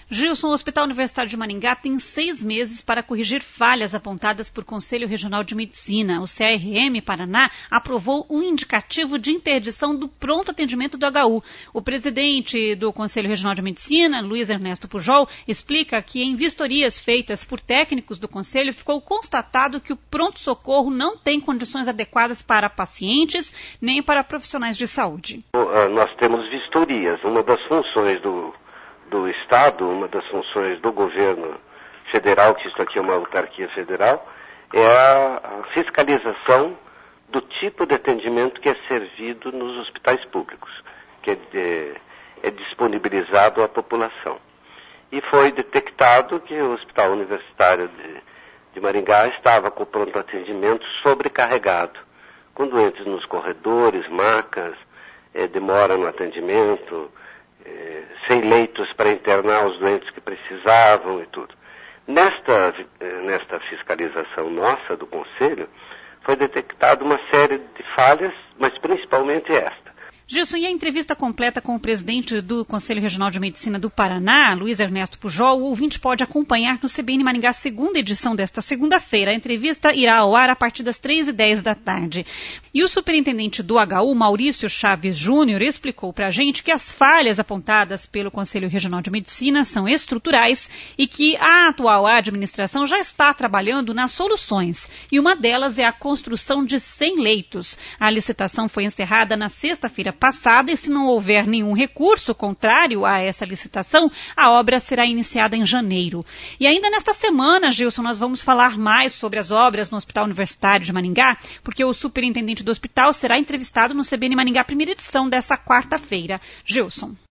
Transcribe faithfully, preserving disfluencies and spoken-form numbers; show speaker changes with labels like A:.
A: Gilson, o Hospital Universitário de Maringá tem seis meses para corrigir falhas apontadas por Conselho Regional de Medicina. O C R M Paraná aprovou um indicativo de interdição do pronto atendimento do H U. O presidente do Conselho Regional de Medicina, Luiz Ernesto Pujol, explica que em vistorias feitas por técnicos do Conselho ficou constatado que o pronto-socorro não tem condições adequadas para pacientes nem para profissionais de saúde.
B: Nós temos vistorias. Uma das funções do do Estado, uma das funções do governo federal, que isso aqui é uma autarquia federal, é a fiscalização do tipo de atendimento que é servido nos hospitais públicos, que é, de, é disponibilizado à população. E foi detectado que o Hospital Universitário de, de Maringá estava com o pronto atendimento sobrecarregado, com doentes nos corredores, macas, é, demora no atendimento, sem leitos para internar os doentes que precisavam e tudo. Nesta, nesta fiscalização nossa do Conselho, foi detectada uma série de falhas, mas principalmente esta.
A: Gilson, e a entrevista completa com o presidente do Conselho Regional de Medicina do Paraná, Luiz Ernesto Pujol, o ouvinte pode acompanhar no C B N Maringá, segunda edição desta segunda-feira. A entrevista irá ao ar a partir das três e dez da tarde. E o superintendente do H U, Maurício Chaves Júnior, explicou para a gente que as falhas apontadas pelo Conselho Regional de Medicina são estruturais e que a atual administração já está trabalhando nas soluções. E uma delas é a construção de cem leitos. A licitação foi encerrada na sexta-feira passada e se não houver nenhum recurso contrário a essa licitação, a obra será iniciada em janeiro. E ainda nesta semana, Gilson, nós vamos falar mais sobre as obras no Hospital Universitário de Maringá, porque o superintendente do hospital será entrevistado no C B N Maringá, primeira edição dessa quarta-feira. Gilson.